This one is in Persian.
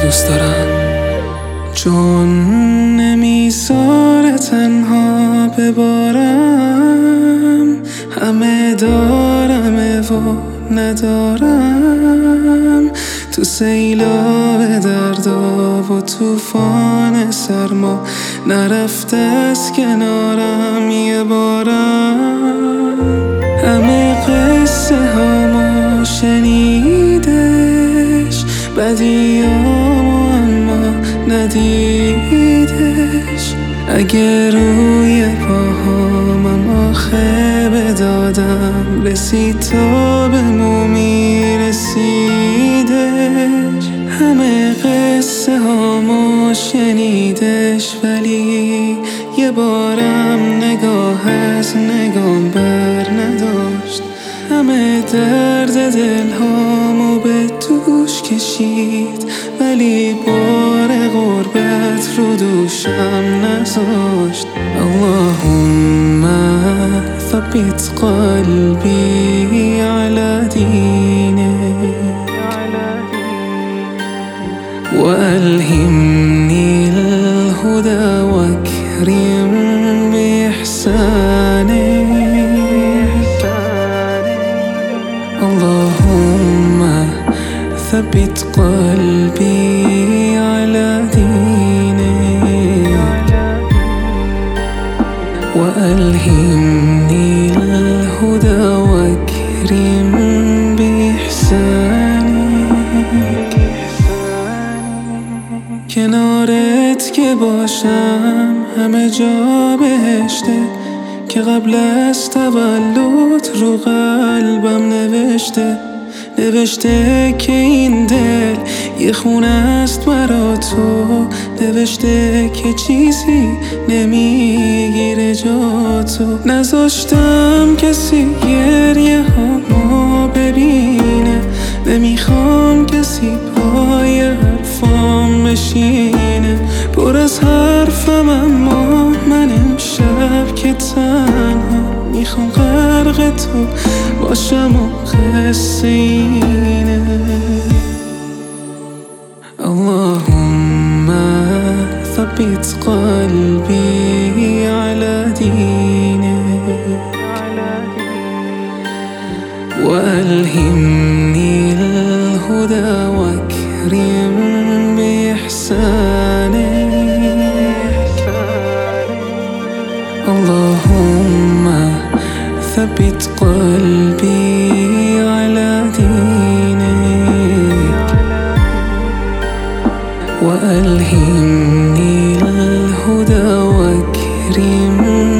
دوست دارم، چون نمیذاره تنها ببارم. همه دارمه و ندارم، تو سیلاب دردا و توفان سرما نرفته از کنارم یه بارم. همه قصه هامو شنیدش، بدیامو اما ندیدش. اگه روی پاهامم آخه بدادم، رسید تا به مو میرسیدش. همه قصه هامو شنیدش، ولی یه بارم نگاه از نگام بر نداشت. همه درد دلهامو به دوش کشید، ولی بار غربت رو دوشم نذاشت. اللهم ثبت قلبي على دينك، وألهمني الهدى واكرم بإحسانك. اللهم ثبت قلبي على دينك، وألهمني الهدى واكرم بإحسانك. کنارت که باشم همه جا بهشته، که قبل از تولد رو قلبم نوشته که این دل یه خونه است برا تو. نوشته که چیزی نمیگیره جا تو. نذاشتم کسی گریه هامو ببینه، نمیخوام کسی پای حرفام بشینه. پر از حرفم اما من امشب که تنها میخوام غرق تو باشم و قصه اینه. اللهم ثبت قلبي على دينك، وألهمني الهدى واكرم بإحسانك. اللهم ثبت قلبي على دينك، وألهمني الهدى واكرم